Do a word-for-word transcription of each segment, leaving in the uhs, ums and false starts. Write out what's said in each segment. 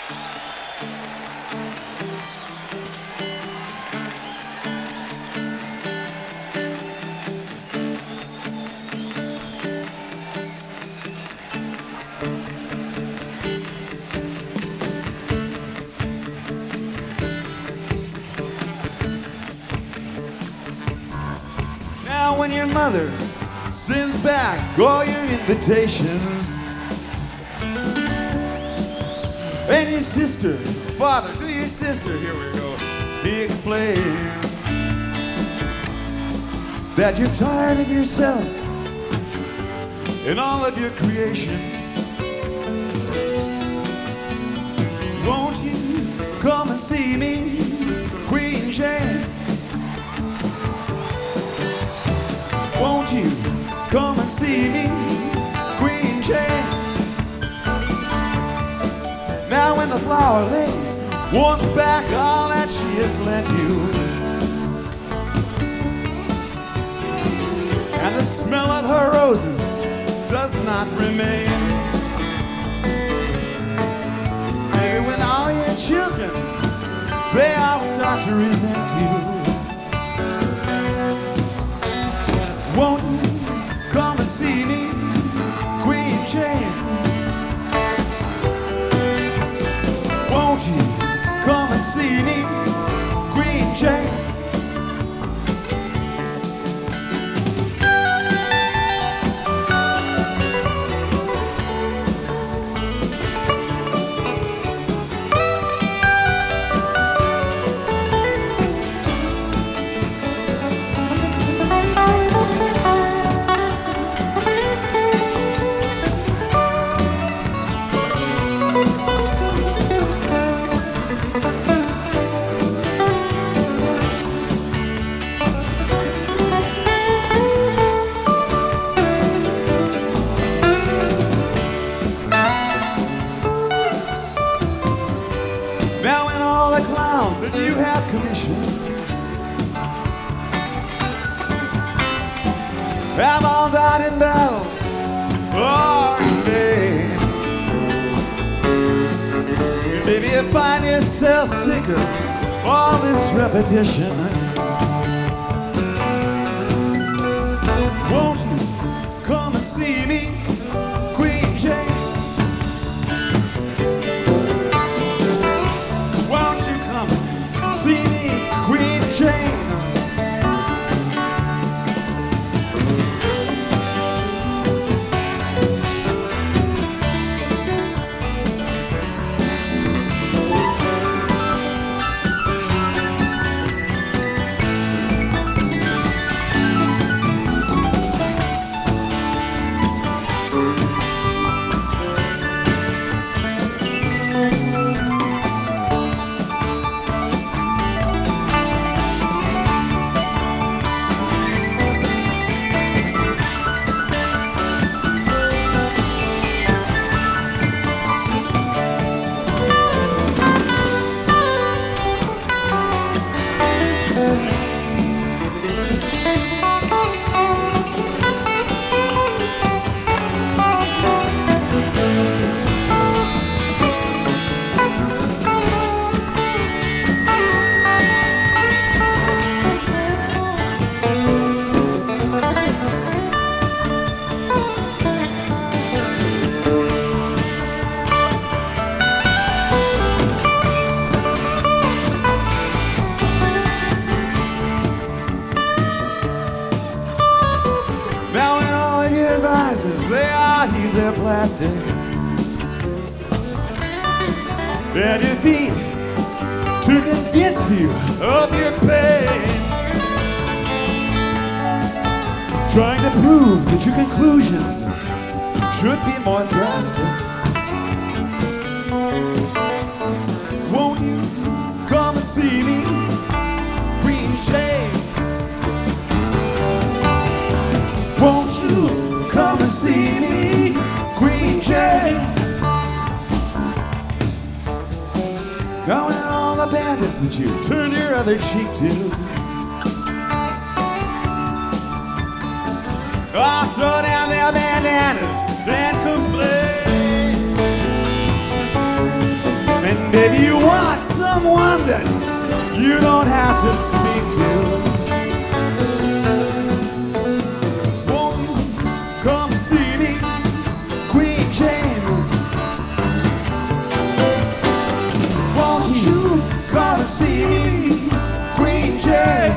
Now when your mother sends back all your invitations, and your sister, father, to your sister, here we go, he explains that you're tired of yourself and all of your creations. Won't you come and see me, Queen Jane? Won't you come and see me, Queen Jane? Now when the flower lady wants back all that she has lent you, and the smell of her roses does not remain, maybe when all your children, they all start to resent you, won't you come and see me, Queen Jane? Won't you come and see me, Queen Jane? Now in all the clowns that you have commissioned have all died in battle or in vain, maybe you find yourself sick of all this repetition. Won't you come and see me, Queen Jane? See me, Queen Jane. Now in all your advisors, they all heave their plastic at your feet to convince you of your pain, trying to prove that your conclusions should be more drastic. Won't you come and see me, Queen Jane? Won't you come and see me, Queen Jane? Now and all the bandits that you turn your other cheek to, I'll throw down their bandanas and complain. And if you want someone that you don't have to speak to, won't you come see me, Queen Jane? Won't you come and see me, Queen Jane?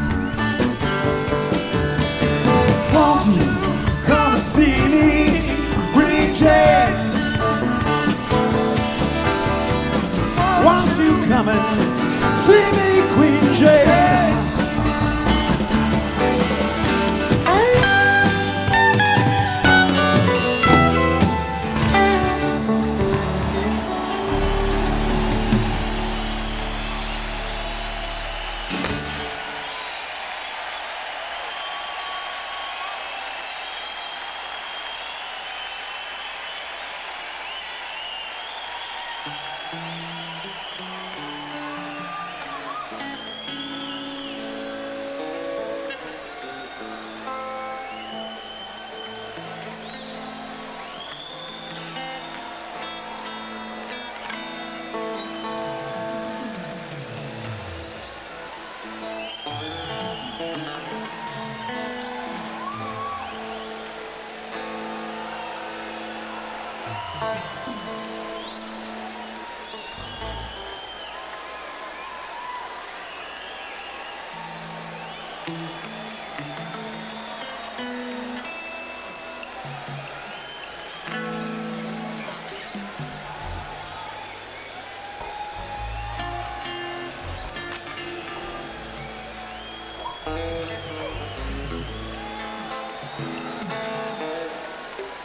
Won't you come and see me, Queen Jane? Won't you come and see me, Queen Jane?